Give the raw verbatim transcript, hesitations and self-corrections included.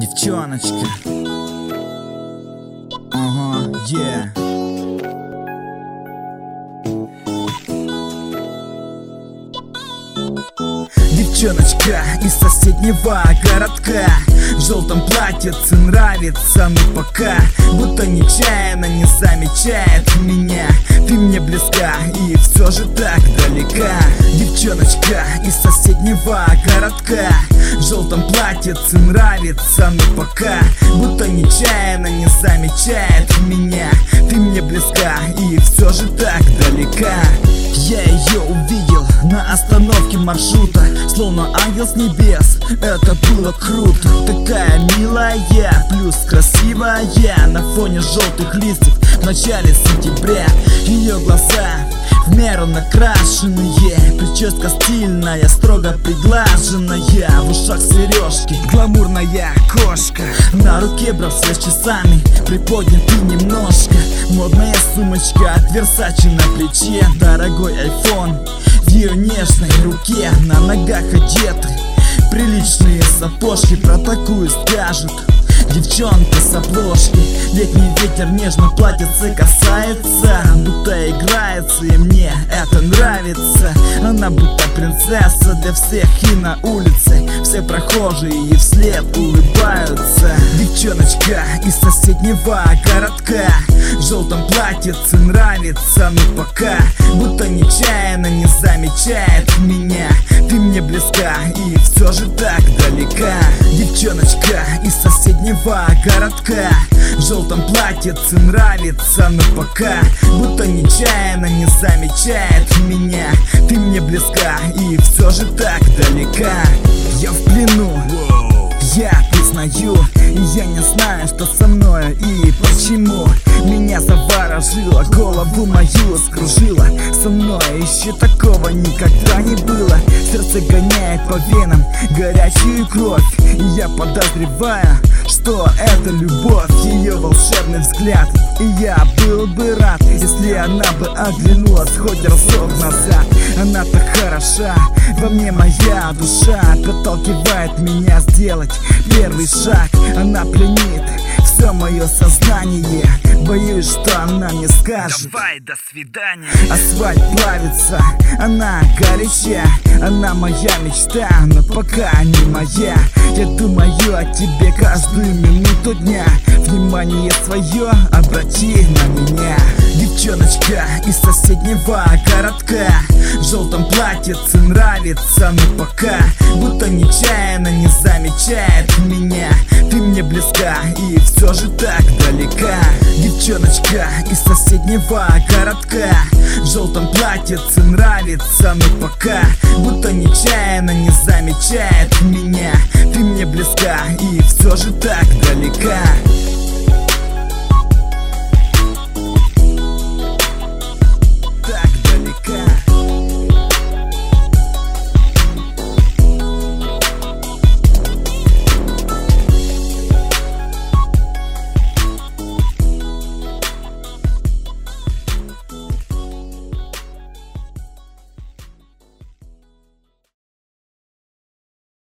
Девчоночка. Ага, yeah. Девчоночка из соседнего городка, в желтом платьице нравится, но пока будто нечаянно не замечает меня. Ты мне близка и все же так далека. Девчоночка из соседнего городка, в желтом платьице нравится, но пока будто нечаянно не замечает меня. Ты мне близка и все же так далека. Я ее увидел на остановке маршрута, словно ангел с небес, это было круто. Такая милая, плюс красивая, на фоне желтых листьев в начале сентября. Ее глаза в меру накрашенные, прическа стильная, строго приглаженная, в ушах сережки, гламурная кошка, на руке браслет с часами, приподнятый немножко, модная сумочка от Versace на плече, дорогой айфон в ее нежной руке, на ногах одеты приличные сапожки, про такую скажут девчонка с обложки. Летний ветер нежно платьице касается, будто играется, и мне это нравится. Она будто принцесса для всех и на улице, все прохожие ей вслед улыбаются. Девчоночка из соседнего городка, в желтом платьице нравится, но пока будто нечаянно не замечает меня. Ты мне близка и все же так далека. Девчоночка из соседнего городка, в желтом платьице нравится, но пока будто нечаянно не замечает меня. Ты мне близка и все же так далека. Я в плену, я признаю, и я не знаю, что со мной и почему. Меня заворожило, голову мою скружила, со мной еще такого никогда не было. Сердце гоняет по венам горячую кровь, и я подозреваю, что это любовь, ее волшебный взгляд. И я был бы рад, если она бы оглянулась хоть разок назад. Она так хороша, во мне моя душа подталкивает меня сделать первый шаг. Она пленит все мое сознание, боюсь, что она мне скажет: давай, до свидания. Асфальт плавится, она горяча, она моя мечта, но пока не моя. Я думаю о тебе каждую минуту дня, внимание свое обрати на меня. Девчоночка из соседнего городка, в желтом платьице нравится, но пока будто нечаянно не замечает меня. Ты мне близка и все же так далека. Девчоночка из соседнего городка, в желтом платьице нравится, но пока будто нечаянно не замечает меня. Ты мне близка и все же так далека.